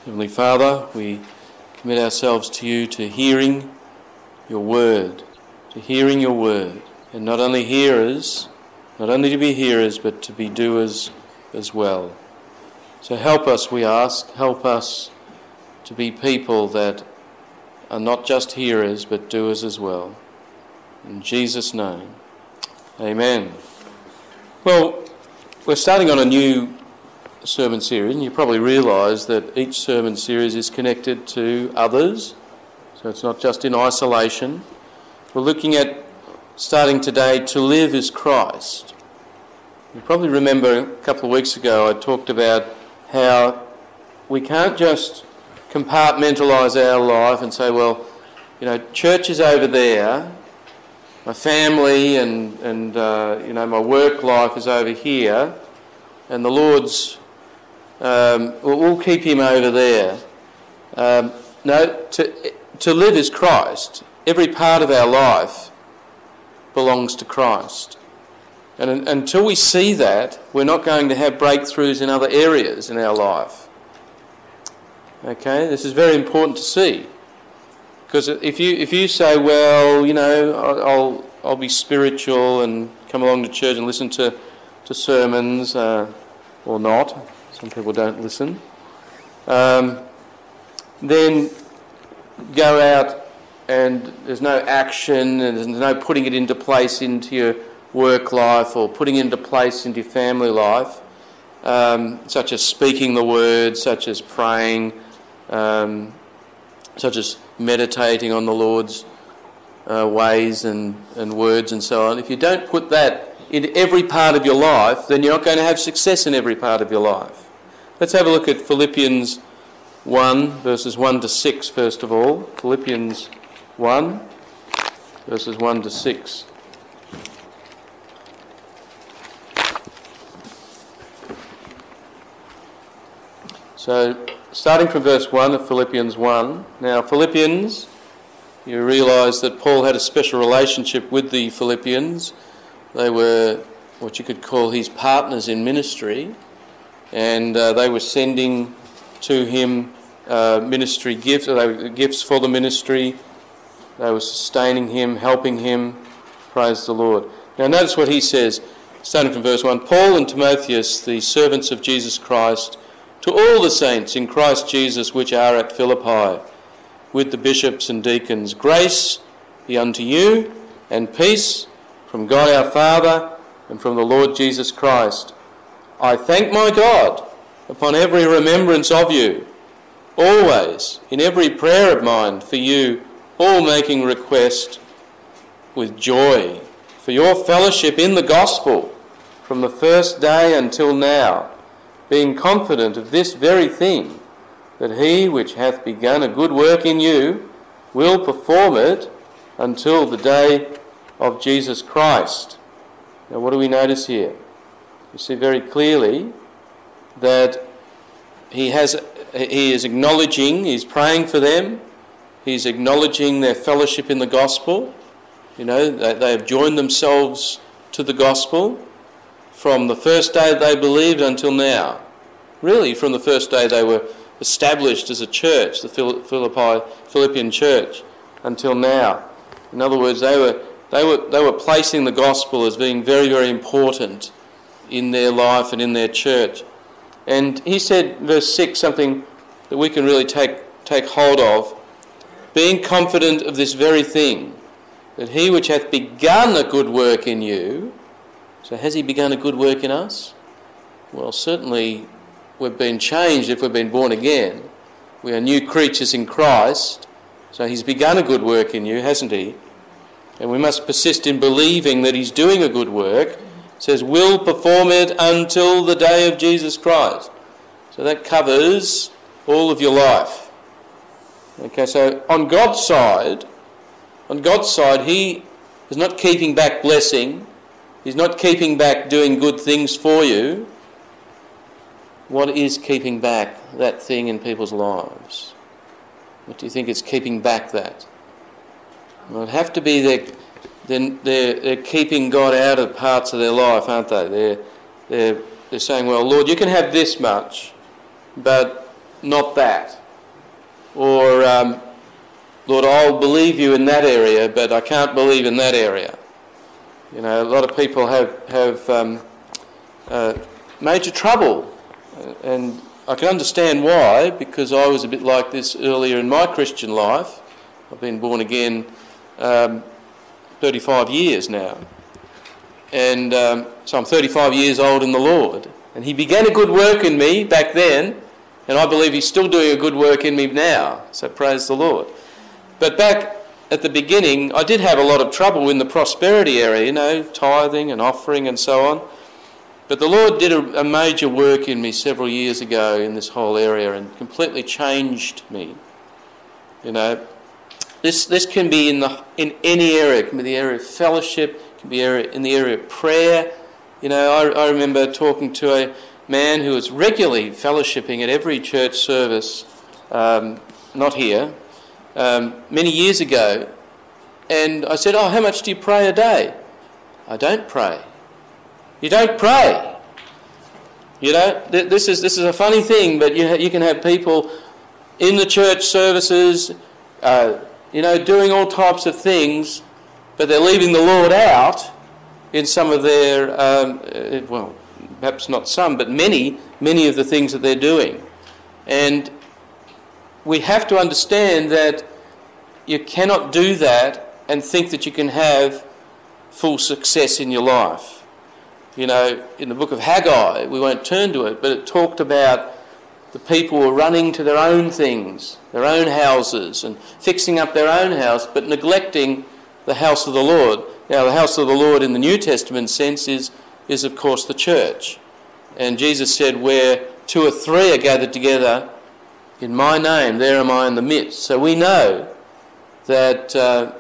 Heavenly Father, we commit ourselves to you, to hearing your word, and not only hearers, not only to be hearers, but to be doers as well. So help us, we ask, help us to be people that are not just hearers, but doers as well. In Jesus' name, amen. Well, we're starting on a new sermon series, and you probably realise that each sermon series is connected to others, so it's not just in isolation. We're looking at, starting today, to live as Christ. You probably remember a couple of weeks ago I talked about how we can't just compartmentalise our life and say, well, you know, church is over there, my family and my work life is over here, and the Lord's we'll keep him over there. No, to live as Christ. Every part of our life belongs to Christ. And until we see that, we're not going to have breakthroughs in other areas in our life. Okay, this is very important to see. Because if you say, well, you know, I'll be spiritual and come along to church and listen to sermons, or not. Some people don't listen. Then go out and there's no action and there's no putting it into place into your work life or putting it into place into your family life, such as speaking the word, such as praying, such as meditating on the Lord's ways and words and so on. If you don't put that into every part of your life, then you're not going to have success in every part of your life. Let's have a look at Philippians 1, verses 1 to 6, first of all. Philippians 1, verses 1 to 6. So, starting from verse 1 of Philippians 1. Now, Philippians, you realise that Paul had a special relationship with the Philippians. They were what you could call his partners in ministry, and they were sending to him ministry gifts, gifts for the ministry. They were sustaining him, helping him. Praise the Lord. Now notice what he says, starting from verse 1. Paul and Timotheus, the servants of Jesus Christ, to all the saints in Christ Jesus which are at Philippi, with the bishops and deacons, grace be unto you, and peace from God our Father and from the Lord Jesus Christ. I thank my God upon every remembrance of you, always, in every prayer of mine for you, all making request with joy for your fellowship in the gospel from the first day until now, being confident of this very thing, that he which hath begun a good work in you will perform it until the day of Jesus Christ. Now what do we notice here? You see very clearly that he is acknowledging, he's praying for them, he's acknowledging their fellowship in the gospel. You know, they have joined themselves to the gospel from the first day they believed until now. Really, from the first day they were established as a church, the Philippian church, until now. In other words, they were placing the gospel as being very, very important in their life and in their church. And he said, verse 6, something that we can really take hold of, being confident of this very thing, that he which hath begun a good work in you. So has he begun a good work in us? Well, certainly we've been changed if we've been born again. We are new creatures in Christ. So he's begun a good work in you, hasn't he? And we must persist in believing that he's doing a good work. It says, will perform it until the day of Jesus Christ. So that covers all of your life. Okay, so on God's side, he is not keeping back blessing. He's not keeping back doing good things for you. What is keeping back that thing in people's lives? What do you think is keeping back that? Well, it'd have to be they're keeping God out of parts of their life, aren't they? They're saying, well, Lord, you can have this much, but not that. Or, Lord, I'll believe you in that area, but I can't believe in that area. You know, a lot of people have major trouble, and I can understand why, because I was a bit like this earlier in my Christian life. I've been born again 35 years now, and so I'm 35 years old in the Lord. And he began a good work in me back then, and I believe he's still doing a good work in me now, so praise the Lord. But back at the beginning, I did have a lot of trouble in the prosperity area, you know, tithing and offering and so on. But the Lord did a major work in me several years ago in this whole area and completely changed me. You know, this can be in any area. It can be the area of fellowship, it can be in the area of prayer. You know, I remember talking to a man who was regularly fellowshipping at every church service, not here, many years ago. And I said, "Oh, how much do you pray a day?" "I don't pray." You don't pray. You know, this is a funny thing, but you can have people in the church services, you know, doing all types of things, but they're leaving the Lord out in some of their, well, perhaps not some, but many of the things that they're doing. And we have to understand that you cannot do that and think that you can have full success in your life. You know, in the book of Haggai, we won't turn to it, but it talked about the people were running to their own things, their own houses, and fixing up their own house, but neglecting the house of the Lord. Now, the house of the Lord in the New Testament sense is of course the church. And Jesus said, "Where 2 or 3 are gathered together in my name, there am I in the midst." So we know that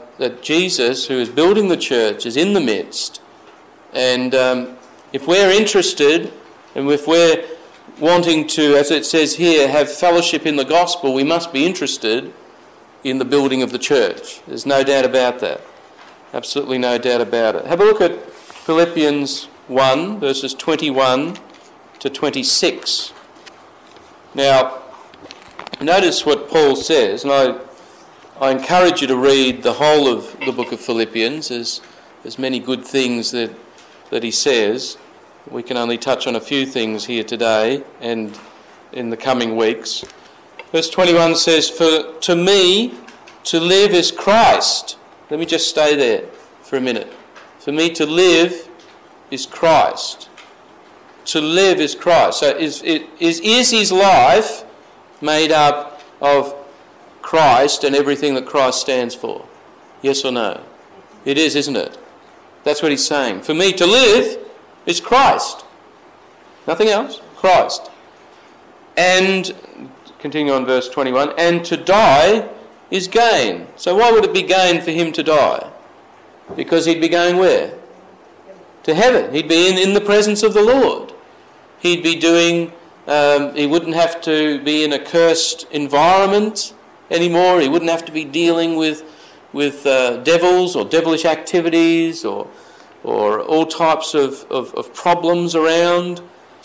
Jesus, who is building the church, is in the midst. And if we're interested, and if we're wanting to, as it says here, have fellowship in the gospel, we must be interested in the building of the church. There's no doubt about that. Absolutely no doubt about it. Have a look at Philippians 1, verses 21 to 26. Now, notice what Paul says, and I encourage you to read the whole of the book of Philippians. There's many good things that he says. We can only touch on a few things here today and in the coming weeks. Verse 21 says, "For to me to live is Christ." Let me just stay there for a minute. For me to live is Christ. To live is Christ. So is his life made up of Christ and everything that Christ stands for? Yes or no? It is, isn't it? That's what he's saying. For me to live is Christ. Nothing else. Christ. And, continue on verse 21, "and to die is gain." So why would it be gain for him to die? Because he'd be going where? To heaven. He'd be in the presence of the Lord. He'd be doing, he wouldn't have to be in a cursed environment anymore. He wouldn't have to be dealing with devils or devilish activities or all types of problems around.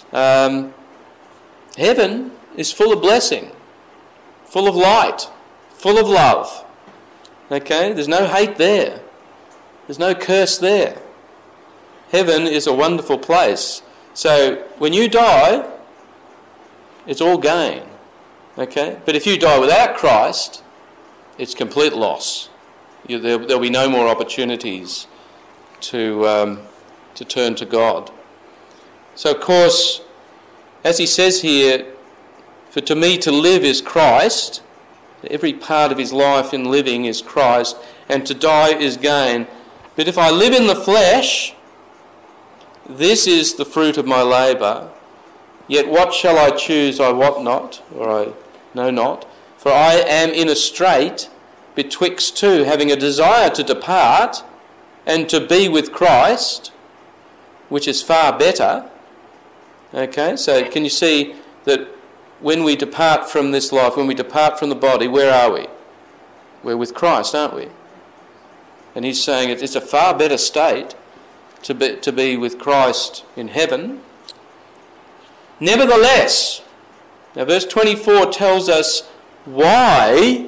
Heaven is full of blessing, full of light, full of love. Okay? There's no hate there. There's no curse there. Heaven is a wonderful place. So when you die, it's all gain. Okay? But if you die without Christ, it's complete loss. There'll be no more opportunities to turn to God. So of course, as he says here, "For to me to live is Christ," every part of his life in living is Christ, "and to die is gain. But if I live in the flesh, this is the fruit of my labour. Yet what shall I choose? I wot not, or I know not. For I am in a strait betwixt two, having a desire to depart and to be with Christ, which is far better." Okay, so can you see that when we depart from this life, when we depart from the body, where are we? We're with Christ, aren't we? And he's saying it's a far better state to be with Christ in heaven. "Nevertheless, Now verse 24 tells us why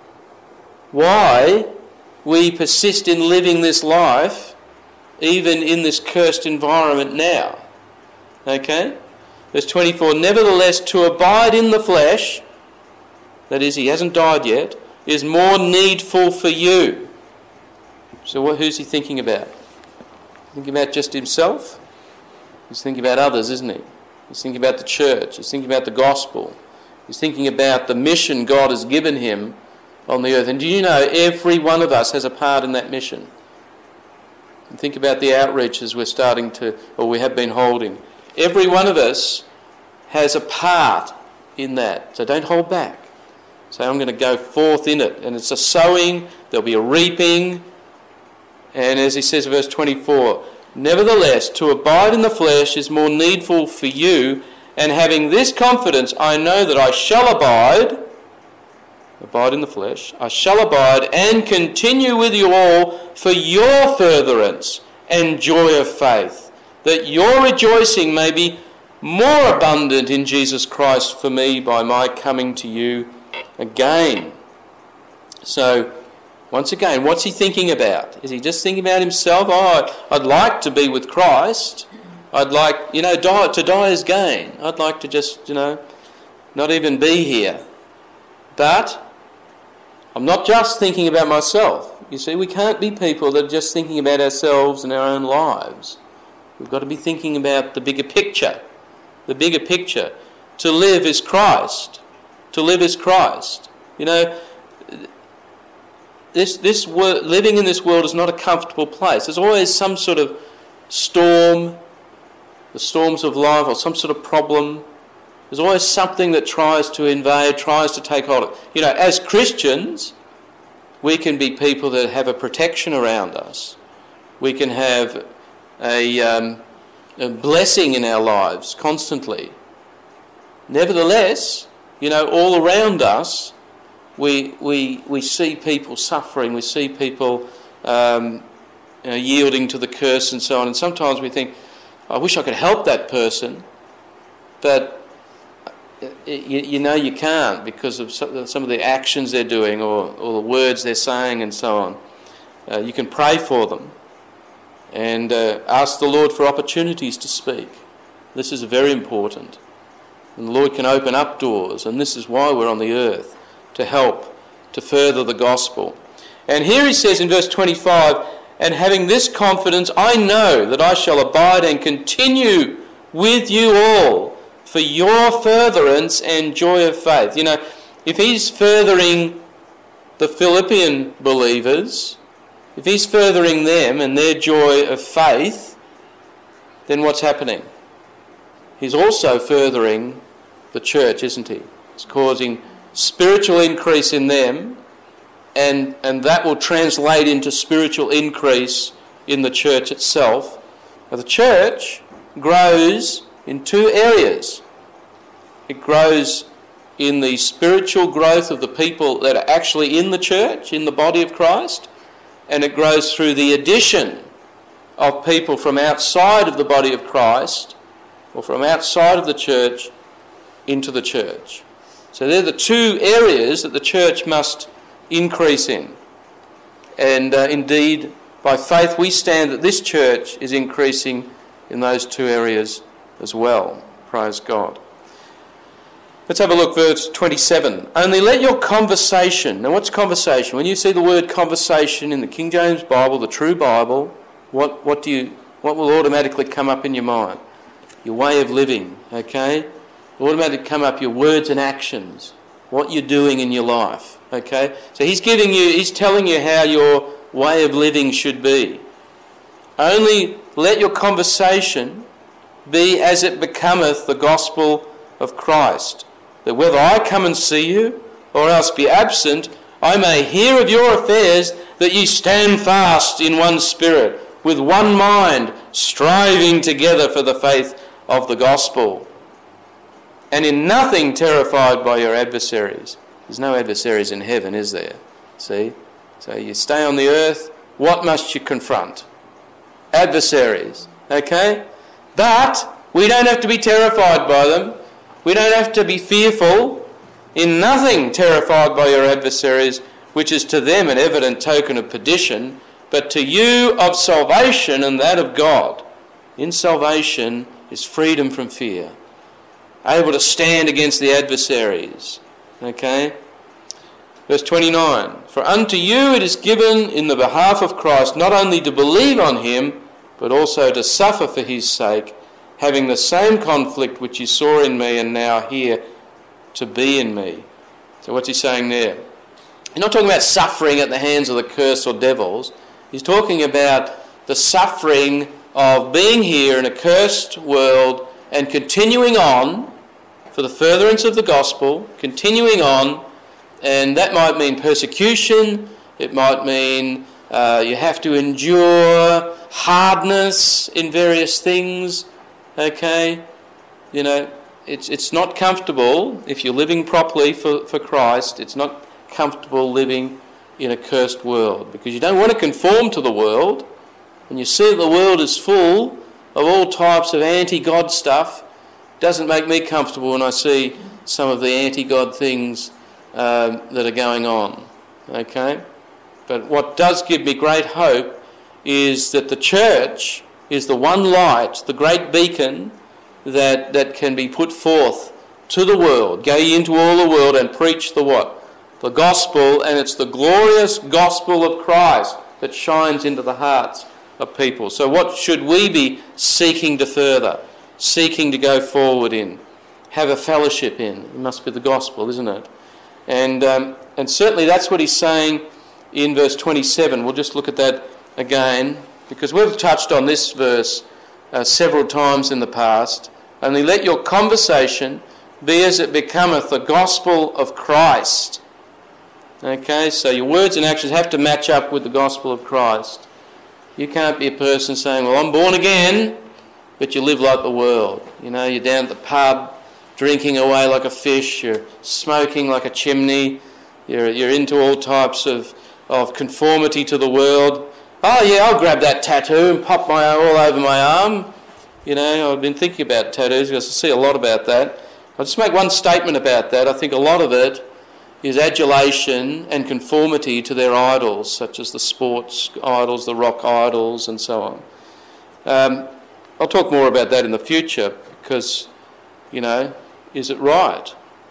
we persist in living this life even in this cursed environment now. Okay? Verse 24, nevertheless, to abide in the flesh, that is, he hasn't died yet, is more needful for you. So who's he thinking about? Thinking about just himself? He's thinking about others, isn't he? He's thinking about the church. He's thinking about the gospel. He's thinking about the mission God has given him on the earth. And do you know, every one of us has a part in that mission. And think about the outreaches we have been holding. Every one of us has a part in that. So don't hold back. Say, I'm going to go forth in it. And it's a sowing, there'll be a reaping. And as he says in verse 24, nevertheless, to abide in the flesh is more needful for you, and having this confidence, I know that I shall abide in the flesh, I shall abide and continue with you all for your furtherance and joy of faith, that your rejoicing may be more abundant in Jesus Christ for me by my coming to you again. So, once again, what's he thinking about? Is he just thinking about himself? Oh, I'd like to be with Christ. I'd like, to die is gain. I'd like to just, not even be here. But I'm not just thinking about myself. You see, we can't be people that are just thinking about ourselves and our own lives. We've got to be thinking about the bigger picture. The bigger picture. To live is Christ. To live is Christ. Living in this world is not a comfortable place. There's always some sort of storm, the storms of life, or some sort of problem. There's always something that tries to invade, tries to take hold of. As Christians, we can be people that have a protection around us. We can have a blessing in our lives constantly. Nevertheless, all around us, we see people suffering, we see people yielding to the curse and so on. And sometimes we think, I wish I could help that person, but you can't because of some of the actions they're doing or the words they're saying and so on. You can pray for them and ask the Lord for opportunities to speak. This is very important. And the Lord can open up doors, and this is why we're on the earth, to help, to further the gospel. And here he says in verse 25, and having this confidence, I know that I shall abide and continue with you all for your furtherance and joy of faith. If he's furthering the Philippian believers, if he's furthering them and their joy of faith, then what's happening? He's also furthering the church, isn't he? He's causing spiritual increase in them, and that will translate into spiritual increase in the church itself. Now, the church grows in two areas. It grows in the spiritual growth of the people that are actually in the church, in the body of Christ, and it grows through the addition of people from outside of the body of Christ or from outside of the church into the church. So they're the two areas that the church must increase in. And indeed, by faith we stand that this church is increasing in those two areas as well. Praise God. Let's have a look, verse 27. Only let your conversation... Now what's conversation? When you see the word conversation in the King James Bible, the true Bible, what will automatically come up in your mind? Your way of living, okay? Automatically come up your words and actions, what you're doing in your life, okay? So he's telling you how your way of living should be. Only let your conversation be as it becometh the gospel of Christ, that whether I come and see you or else be absent, I may hear of your affairs, that ye stand fast in one spirit, with one mind, striving together for the faith of the gospel, and in nothing terrified by your adversaries. There's no adversaries in heaven, is there? See? So you stay on the earth, what must you confront? Adversaries, okay? But we don't have to be terrified by them. We don't have to be fearful, in nothing terrified by your adversaries, which is to them an evident token of perdition, but to you of salvation and that of God. In salvation is freedom from fear, able to stand against the adversaries. Okay? Verse 29, for unto you it is given in the behalf of Christ not only to believe on him, but also to suffer for his sake, having the same conflict which you saw in me and now hear to be in me. So what's he saying there? He's not talking about suffering at the hands of the curse or devils. He's talking about the suffering of being here in a cursed world and continuing on for the furtherance of the gospel, continuing on, and that might mean persecution, it might mean you have to endure hardness in various things, okay? You know, it's not comfortable if you're living properly for Christ. It's not comfortable living in a cursed world because you don't want to conform to the world. When you see that the world is full of all types of anti-God stuff, it doesn't make me comfortable when I see some of the anti-God things that are going on, okay? But what does give me great hope is that the church is the one light, the great beacon that can be put forth to the world. Go ye into all the world and preach the what? The gospel, and it's the glorious gospel of Christ that shines into the hearts of people. So what should we be seeking to further, seeking to go forward in, have a fellowship in? It must be the gospel, isn't it? And certainly that's what he's saying in verse 27. We'll just look at that again, because we've touched on this verse several times in the past. Only let your conversation be as it becometh the gospel of Christ. Okay, so your words and actions have to match up with the gospel of Christ. You can't be a person saying, well, I'm born again, but you live like the world. You know, you're down at the pub, drinking away like a fish, you're smoking like a chimney, you're into all types of conformity to the world. Oh yeah, I'll grab that tattoo and pop my all over my arm. You know, I've been thinking about tattoos because I see a lot about that. I'll just make one statement about that. I think a lot of it is adulation and conformity to their idols, such as the sports idols, the rock idols, and so on. I'll talk more about that in the future because, you know, is it right?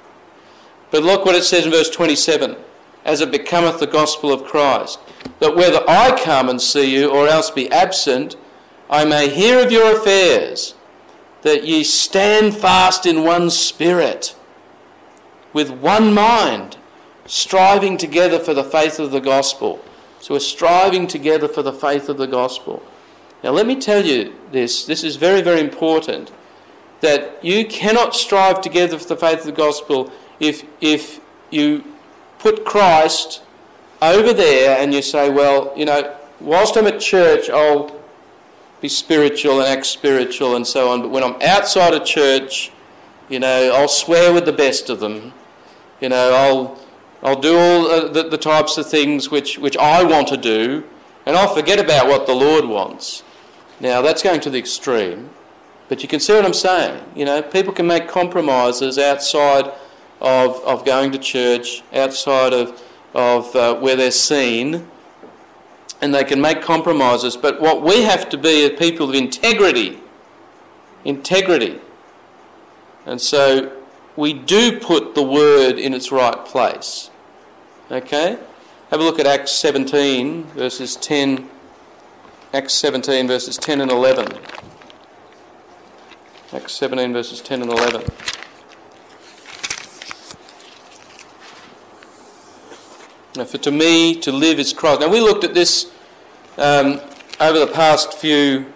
But look what it says in verse 27. As it becometh the gospel of Christ, that whether I come and see you or else be absent, I may hear of your affairs, that ye stand fast in one spirit, with one mind, striving together for the faith of the gospel. So we're striving together for the faith of the gospel. Now let me tell you this is very, very important, that you cannot strive together for the faith of the gospel if you put Christ over there and you say, well, you know, whilst I'm at church I'll be spiritual and act spiritual and so on, but when I'm outside of church, you know, I'll swear with the best of them. You know, I'll do all the types of things which I want to do, and I'll forget about what the Lord wants. Now, that's going to the extreme, but you can see what I'm saying. You know, people can make compromises outside of going to church, outside of where they're seen, and they can make compromises. But what we have to be are people of integrity. Integrity. And so we do put the word in its right place. Okay? Have a look at Acts 17 verses 10. Acts 17 verses 10 and 11. Acts 17 verses 10 and 11. Now, for to me to live is Christ. Now we looked at this over the past few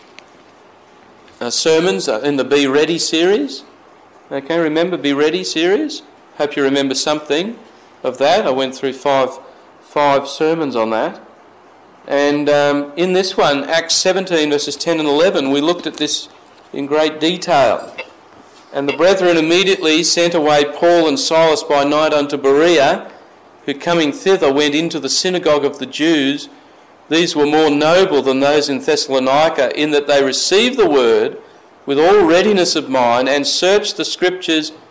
sermons in the Be Ready series. Okay, remember Be Ready series? Hope you remember something of that. I went through five sermons on that. And in this one, Acts 17 verses 10 and 11, we looked at this in great detail. And the brethren immediately sent away Paul and Silas by night unto Berea, who coming thither went into the synagogue of the Jews. These were more noble than those in Thessalonica, in that they received the word with all readiness of mind and searched the scriptures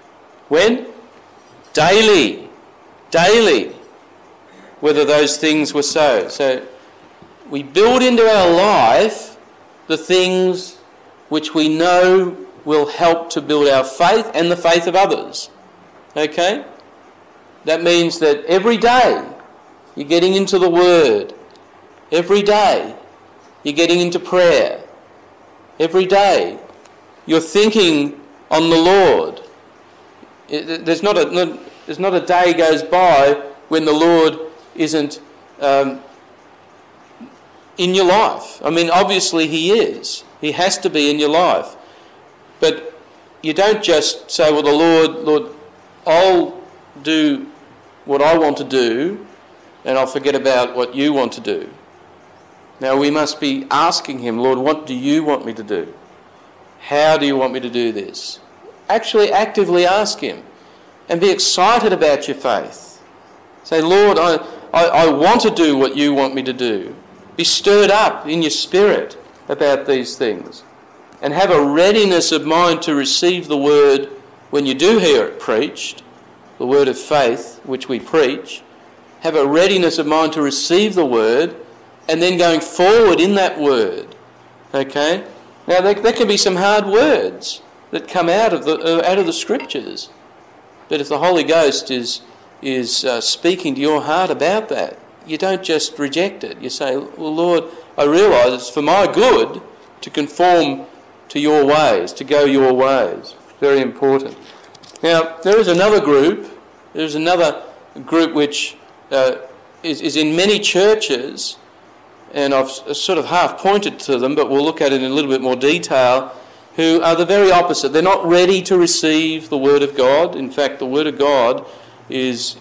When? Daily. Daily. Whether those things were so. So we build into our life the things which we know will help to build our faith and the faith of others. Okay? That means that every day you're getting into the Word. Every day you're getting into prayer. Every day you're thinking on the Lord. There's not a day goes by when the Lord isn't in your life. I mean, obviously He is. He has to be in your life. But you don't just say, well, the Lord, I'll do what I want to do and I'll forget about what you want to do. Now we must be asking Him, Lord, what do you want me to do? How do you want me to do this? Actually actively ask Him and be excited about your faith. Say, Lord, I want to do what you want me to do. Be stirred up in your spirit about these things and have a readiness of mind to receive the word when you do hear it preached, the word of faith which we preach. Have a readiness of mind to receive the word and then going forward in that word. Okay? Now there can be some hard words that come out of the scriptures, but if the Holy Ghost is speaking to your heart about that, you don't just reject it. You say, well, Lord, I realise it's for my good to conform to your ways, to go your ways. Very important. Now, there is another group. There's another group which is in many churches, and I've sort of half pointed to them, but we'll look at it in a little bit more detail, who are the very opposite. They're not ready to receive the Word of God. In fact, the Word of God is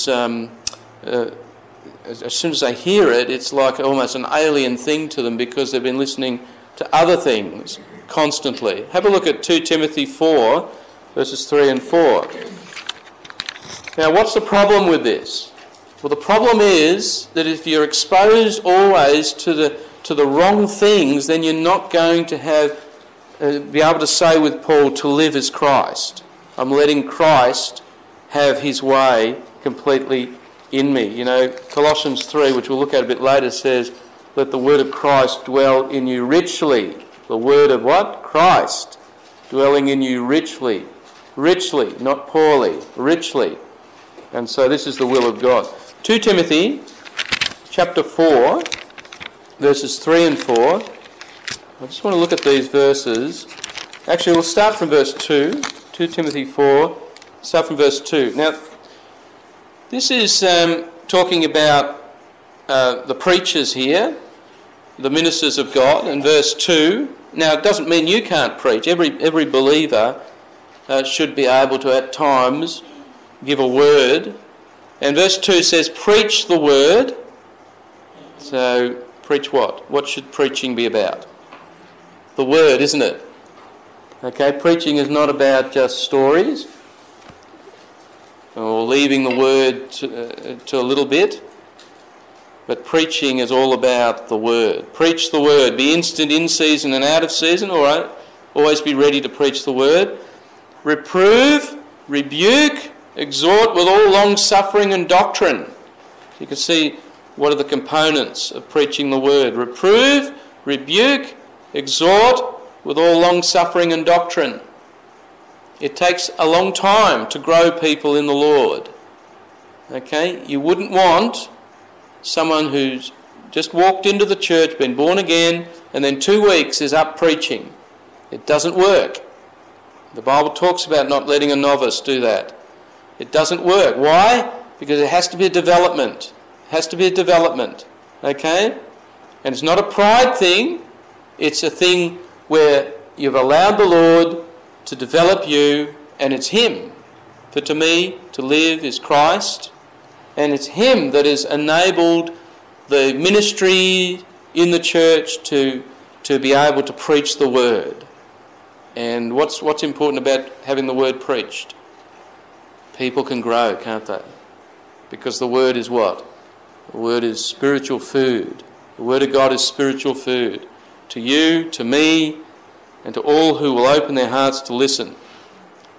as soon as they hear it, it's like almost an alien thing to them because they've been listening to other things constantly. Have a look at 2 Timothy 4, verses 3 and 4. Now, what's the problem with this? Well, the problem is that if you're exposed always to the wrong things, then you're not going to be able to say with Paul, to live as Christ. I'm letting Christ have his way completely in me. You know, Colossians 3, which we'll look at a bit later, says, let the word of Christ dwell in you richly. The word of what? Christ. Dwelling in you richly. Richly, not poorly. Richly. And so this is the will of God. 2 Timothy chapter 4, verses 3 and 4. I just want to look at these verses. Actually, we'll start from verse 2. 2 Timothy 4, start from verse 2. Now, this is talking about the preachers here, the ministers of God, in verse 2. Now, it doesn't mean you can't preach. Every believer should be able to, at times, give a word. And verse 2 says, preach the word. So, preach what? What should preaching be about? The word, isn't it? Okay, preaching is not about just stories or leaving the word to a little bit, but preaching is all about the word. Preach the word. Be instant in season and out of season, all right? Always be ready to preach the word. Reprove, rebuke, exhort with all long-suffering and doctrine. You can see what are the components of preaching the word. Reprove, rebuke, exhort with all long-suffering and doctrine. It takes a long time to grow people in the Lord. Okay? You wouldn't want someone who's just walked into the church, been born again, and then 2 weeks is up preaching. It doesn't work. The Bible talks about not letting a novice do that. It doesn't work. Why? Because it has to be a development. It has to be a development. Okay? And it's not a pride thing. It's a thing where you've allowed the Lord to develop you, and it's Him. For to me, to live is Christ, and it's Him that has enabled the ministry in the church to be able to preach the word. And what's important about having the word preached? People can grow, can't they? Because the word is what? The word is spiritual food. The word of God is spiritual food. To you, to me, and to all who will open their hearts to listen.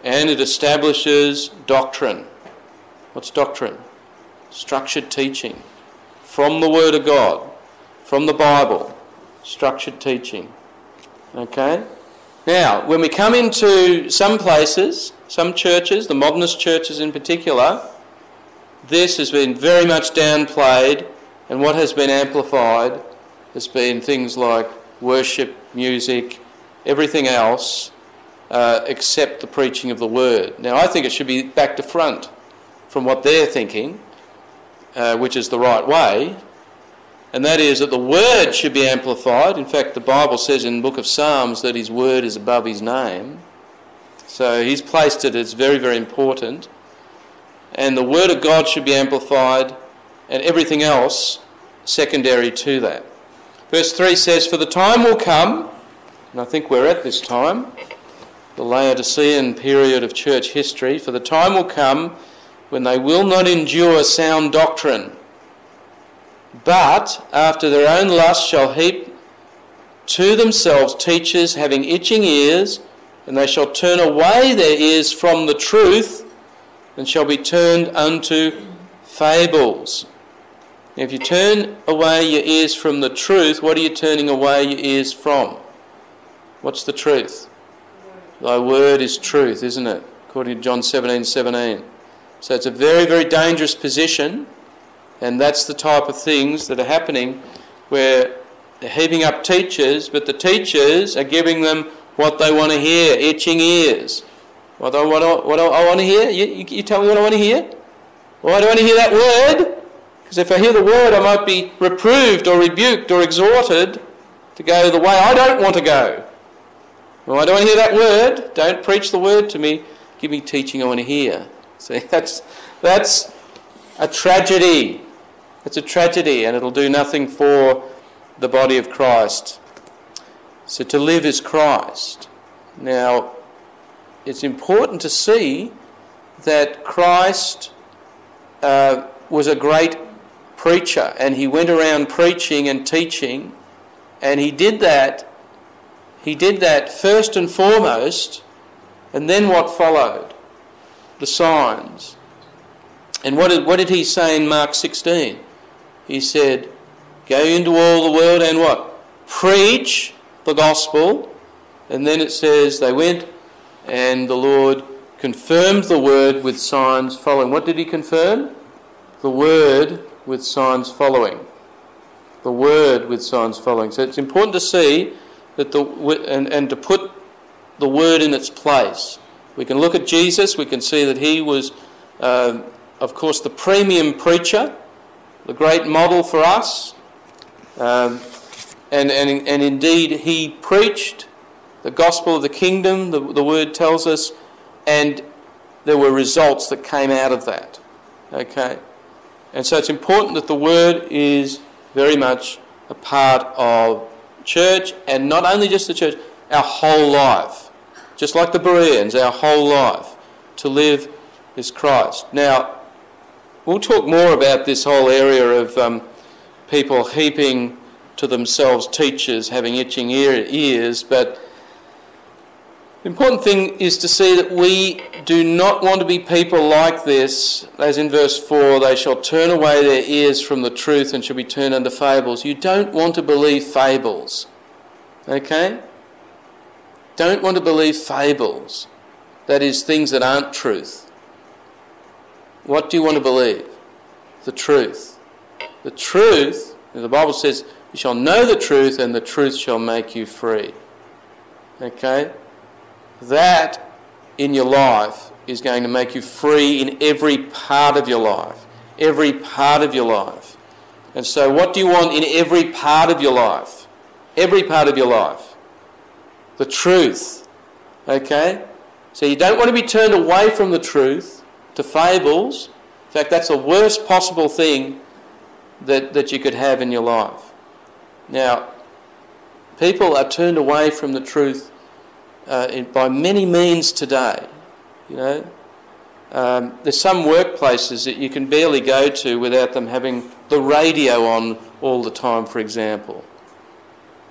and it establishes doctrine. What's doctrine? Structured teaching from the Word of God, from the Bible, structured teaching. Okay? Now, when we come into some places, some churches, the modernist churches in particular, this has been very much downplayed, and what has been amplified has been things like worship, music, everything else except the preaching of the Word. Now, I think it should be back to front from what they're thinking, which is the right way, and that is that the Word should be amplified. In fact, the Bible says in the book of Psalms that His Word is above His name. So He's placed it as very, very important. And the Word of God should be amplified, and everything else secondary to that. Verse 3 says, "For the time will come," and I think we're at this time, the Laodicean period of church history, "for the time will come when they will not endure sound doctrine, but after their own lust shall heap to themselves teachers having itching ears, and they shall turn away their ears from the truth, and shall be turned unto fables." Now, if you turn away your ears from the truth, what are you turning away your ears from? What's the truth? Thy word is truth, isn't it? According to John 17:17. So it's a very, very dangerous position, and that's the type of things that are happening where they're heaping up teachers, but the teachers are giving them what they want to hear, itching ears. What do I want to hear? You tell me what I want to hear? Why do I want to hear that word? Because if I hear the word, I might be reproved or rebuked or exhorted to go the way I don't want to go. Why do I want to hear that word? Don't preach the word to me. Give me teaching I want to hear. See, that's a tragedy. It's a tragedy, and it'll do nothing for the body of Christ. So to live is Christ. Now, it's important to see that Christ was a great preacher, and he went around preaching and teaching, and he did that first and foremost, and then what followed? The signs. And what did he say in Mark 16? He said, "Go into all the world and what? Preach the gospel." And then it says they went, and the Lord confirmed the word with signs following. What did He confirm? The word with signs following. The word with signs following. So it's important to see that and to put the word in its place. We can look at Jesus. We can see that He was, of course, the premium preacher, the great model for us. And indeed, He preached the gospel of the kingdom, the word tells us, and there were results that came out of that. Okay? And so it's important that the word is very much a part of church, and not only just the church, our whole life. Just like the Bereans, our whole life. To live is Christ. Now, we'll talk more about this whole area of people heaping to themselves teachers having itching ears, but the important thing is to see that we do not want to be people like this, as in verse 4, "They shall turn away their ears from the truth and shall be turned unto fables." You don't want to believe fables, okay? Don't want to believe fables, that is, things that aren't truth. What do you want to believe? The truth. The truth, the Bible says, "You shall know the truth, and the truth shall make you free." Okay? That in your life is going to make you free in every part of your life. Every part of your life. And so what do you want in every part of your life? Every part of your life. The truth. Okay? So you don't want to be turned away from the truth to fables. In fact, that's the worst possible thing that you could have in your life. Now, people are turned away from the truth by many means today. You know, there's some workplaces that you can barely go to without them having the radio on all the time, for example.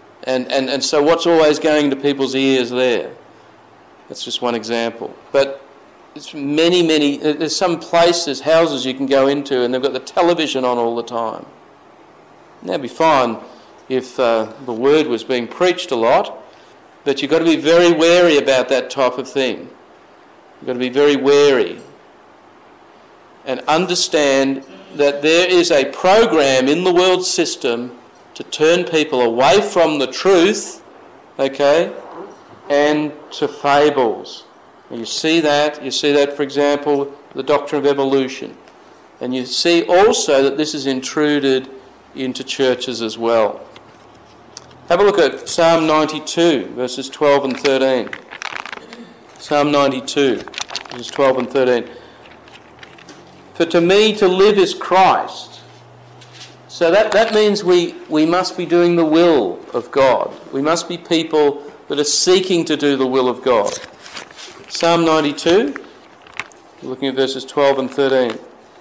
And so what's always going to people's ears there? That's just one example. But it's many, there's some places, houses you can go into and they've got the television on all the time. Now it'd be fine if the word was being preached a lot, but you've got to be very wary about that type of thing. You've got to be very wary and understand that there is a program in the world system to turn people away from the truth, okay, and to fables. And you see that, for example, the doctrine of evolution. And you see also that this is intruded into churches as well. Have a look at Psalm 92, verses 12 and 13. Psalm 92, verses 12 and 13. For to me to live is Christ. So that means we must be doing the will of God. We must be people that are seeking to do the will of God. Psalm 92, looking at verses 12 and 13.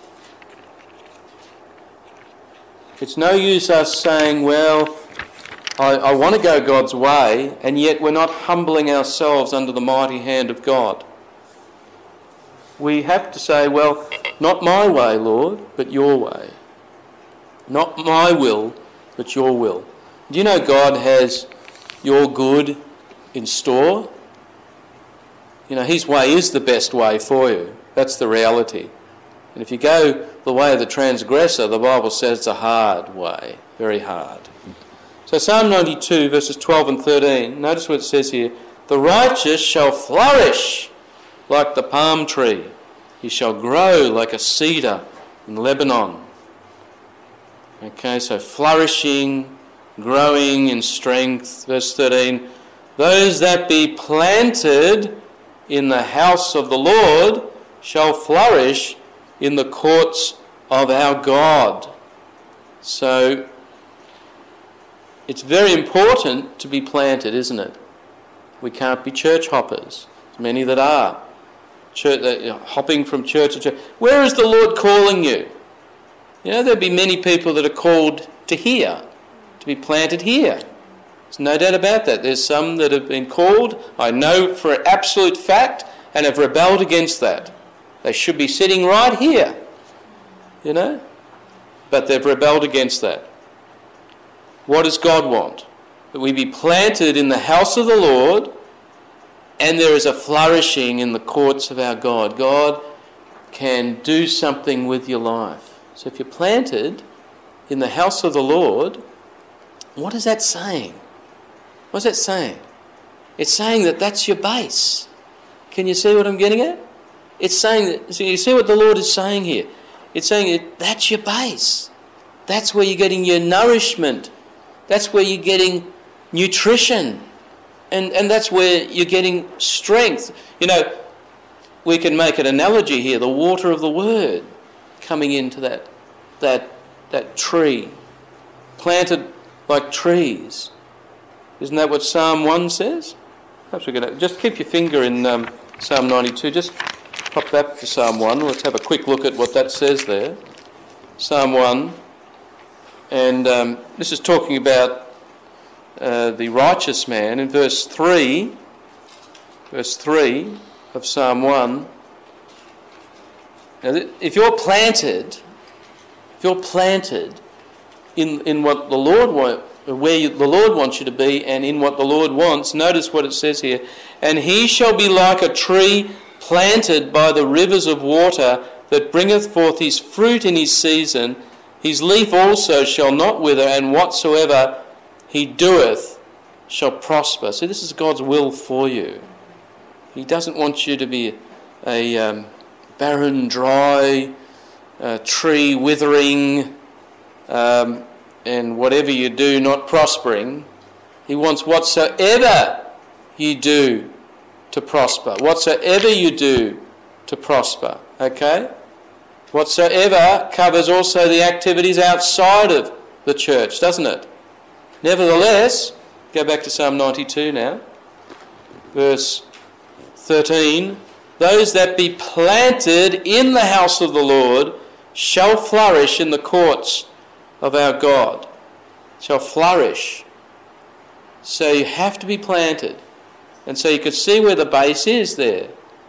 It's no use us saying, well, I want to go God's way, and yet we're not humbling ourselves under the mighty hand of God. We have to say, well, not my way, Lord, but your way. Not my will, but your will. Do you know God has your good in store? You know, his way is the best way for you. That's the reality. And if you go the way of the transgressor, the Bible says it's a hard way, very hard. So Psalm 92, verses 12 and 13, notice what it says here. The righteous shall flourish like the palm tree. He shall grow like a cedar in Lebanon. Okay, so flourishing, growing in strength. Verse 13, those that be planted in the house of the Lord shall flourish in the courts of our God. So it's very important to be planted, isn't it? We can't be church hoppers. There's many that are. Hopping from church to church. Where is the Lord calling you? You know, there'll be many people that are called to here, to be planted here. There's no doubt about that. There's some that have been called, I know for an absolute fact, and have rebelled against that. They should be sitting right here, you know, but they've rebelled against that. What does God want? That we be planted in the house of the Lord, and there is a flourishing in the courts of our God. God can do something with your life. So if you're planted in the house of the Lord, what is that saying? What's that saying? It's saying that that's your base. Can you see what I'm getting at? It's saying that, so you see what the Lord is saying here? It's saying that that's your base. That's where you're getting your nourishment. That's where you're getting nutrition. And that's where you're getting strength. You know, we can make an analogy here, the water of the Word coming into that tree, planted like trees. Isn't that what Psalm 1 says? Perhaps we're going to just keep your finger in Psalm 92. Just pop that to Psalm 1. Let's have a quick look at what that says there. Psalm 1. And this is talking about the righteous man in verse 3 of Psalm 1. Now, if you're planted in what the Lord where the Lord wants you to be, and in what the Lord wants, notice what it says here. And he shall be like a tree planted by the rivers of water, that bringeth forth his fruit in his season. His leaf also shall not wither, and whatsoever he doeth shall prosper. See, this is God's will for you. He doesn't want you to be a barren, dry tree withering, and whatever you do not prospering. He wants whatsoever you do to prosper. Whatsoever you do to prosper. Okay? Whatsoever covers also the activities outside of the church, doesn't it? Nevertheless, go back to Psalm 92 now, verse 13. Those that be planted in the house of the Lord shall flourish in the courts of our God. Shall flourish. So you have to be planted. And so you could see where the base is there.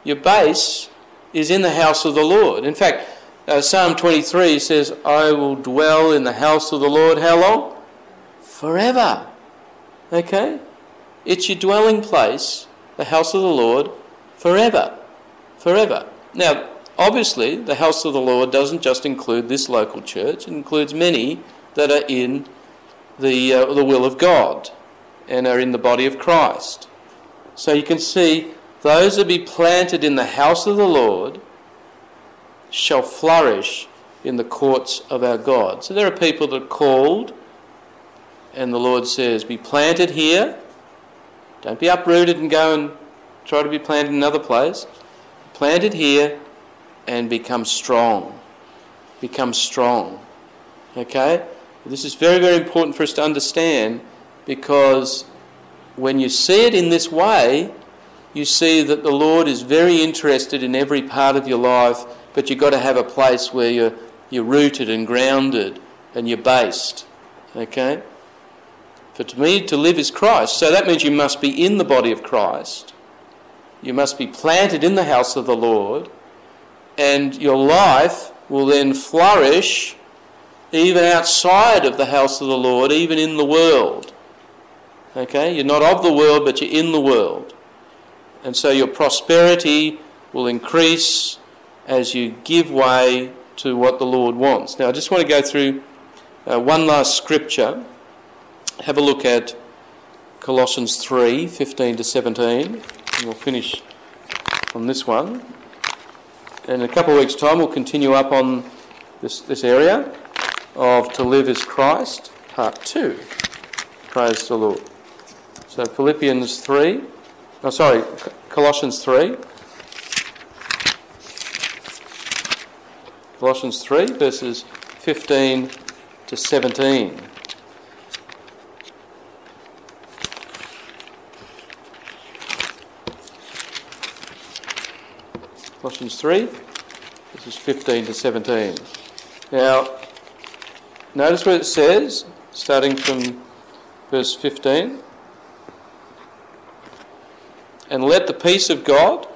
your base is in the house of the Lord. In fact, Psalm 23 says, I will dwell in the house of the Lord, how long? Forever. Okay? It's your dwelling place, the house of the Lord, forever. Forever. Now, obviously, the house of the Lord doesn't just include this local church. It includes many that are in the will of God and are in the body of Christ. So you can see those that be planted in the house of the Lord shall flourish in the courts of our God. So there are people that are called, and the Lord says, be planted here. Don't be uprooted and go and try to be planted in another place. Planted here and become strong. Become strong. Okay? This is very, very important for us to understand, because when you see it in this way, you see that the Lord is very interested in every part of your life, but you've got to have a place where you're rooted and grounded and you're based. Okay? For to me, to live is Christ. So that means you must be in the body of Christ. You must be planted in the house of the Lord, and your life will then flourish even outside of the house of the Lord, even in the world. Okay? You're not of the world, but you're in the world. And so your prosperity will increase as you give way to what the Lord wants. Now, I just want to go through one last scripture. Have a look at Colossians 3, 15 to 17, and we'll finish on this one. And in a couple of weeks' time, we'll continue up on this area of To Live is Christ, part 2. Praise the Lord. So Colossians 3, Colossians 3, verses 15 to 17. Colossians 3, verses 15 to 17. Now, notice what it says, starting from verse 15. And let the peace of God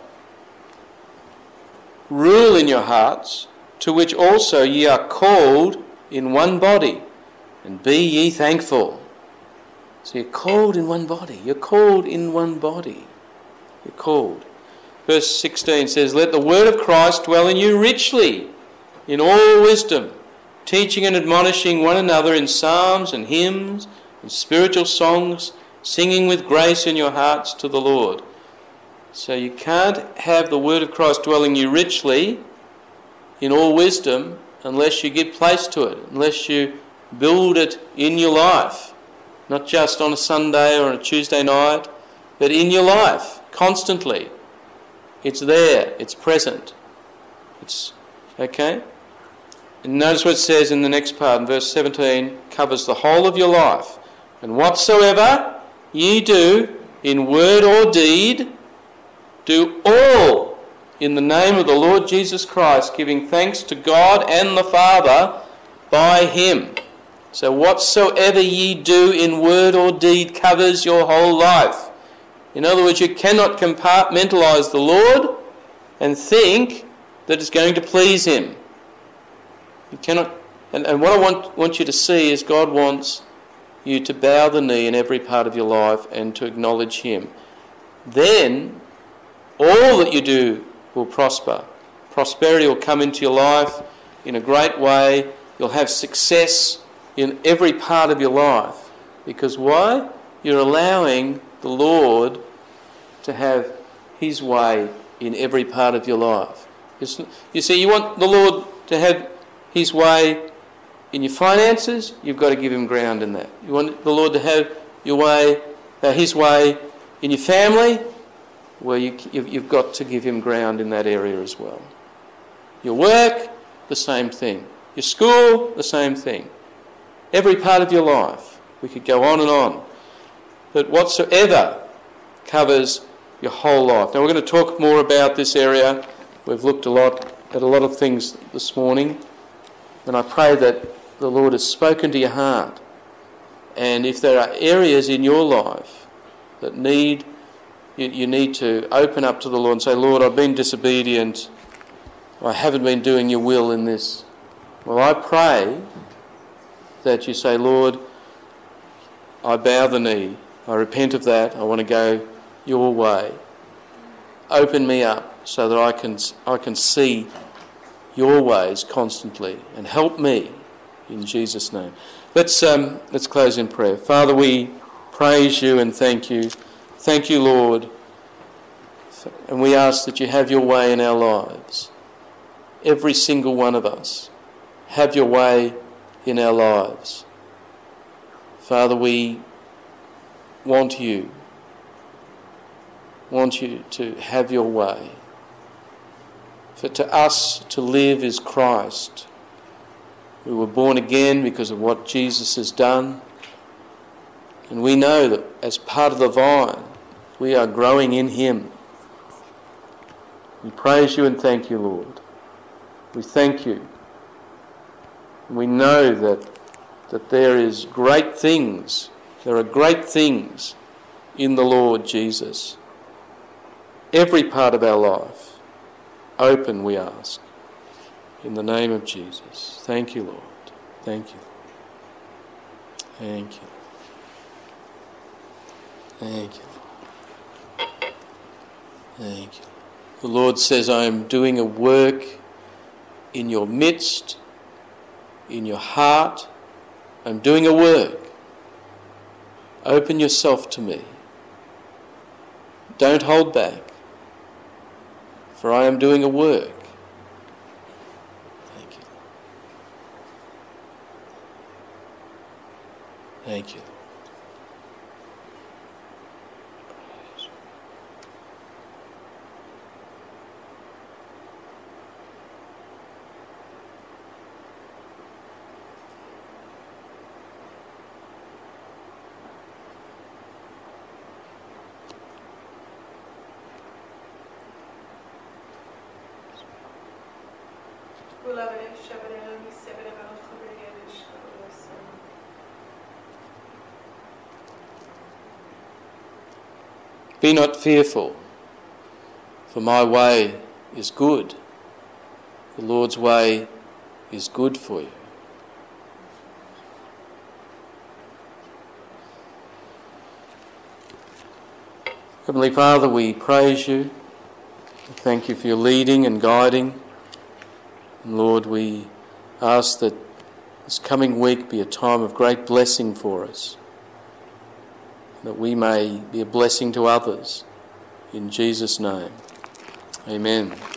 rule in your hearts, to which also ye are called in one body, and be ye thankful. So you're called in one body. You're called in one body. You're called. Verse 16 says, let the word of Christ dwell in you richly, in all wisdom, teaching and admonishing one another in psalms and hymns and spiritual songs, singing with grace in your hearts to the Lord. So you can't have the word of Christ dwelling you richly in all wisdom unless you give place to it, unless you build it in your life, not just on a Sunday or on a Tuesday night, but in your life, constantly. It's there, it's present. It's okay? And notice what it says in the next part, in verse 17, covers the whole of your life. And whatsoever ye do in word or deed, do all in the name of the Lord Jesus Christ, giving thanks to God and the Father by him. So whatsoever ye do in word or deed covers your whole life. In other words, you cannot compartmentalise the Lord and think that it's going to please him. You cannot. And what I want you to see is God wants you to bow the knee in every part of your life and to acknowledge him. Then all that you do will prosper. Prosperity will come into your life in a great way. You'll have success in every part of your life. Because why? You're allowing the Lord to have his way in every part of your life. You see, you want the Lord to have his way in your finances, you've got to give him ground in that. You want the Lord to have his way in your family, well, you've got to give him ground in that area as well. Your work, the same thing. Your school, the same thing. Every part of your life. We could go on and on. But whatsoever covers your whole life. Now we're going to talk more about this area. We've looked at a lot of things this morning. And I pray that the Lord has spoken to your heart. And if there are areas in your life that need you need to open up to the Lord and say, Lord, I've been disobedient. I haven't been doing your will in this. Well, I pray that you say, Lord, I bow the knee. I repent of that. I want to go your way. Open me up so that I can see your ways constantly, and help me in Jesus' name. Let's close in prayer. Father, we praise you and thank you. Thank you, Lord. And we ask that you have your way in our lives. Every single one of us, have your way in our lives. Father, we want you to have your way. For to us to live is Christ. We were born again because of what Jesus has done. And we know that as part of the vine, we are growing in him. We praise you and thank you, Lord. We thank you. We know that there is great things. There are great things in the Lord Jesus. Every part of our life. Open, we ask. In the name of Jesus. Thank you, Lord. Thank you. Thank you. Thank you. Thank you. The Lord says, I am doing a work in your midst, in your heart. I'm doing a work. Open yourself to me. Don't hold back. For I am doing a work. Thank you. Thank you. Be not fearful, for my way is good. The Lord's way is good for you. Heavenly Father, we praise you. Thank you for your leading and guiding. And Lord, we ask that this coming week be a time of great blessing for us, that we may be a blessing to others. In Jesus' name, amen.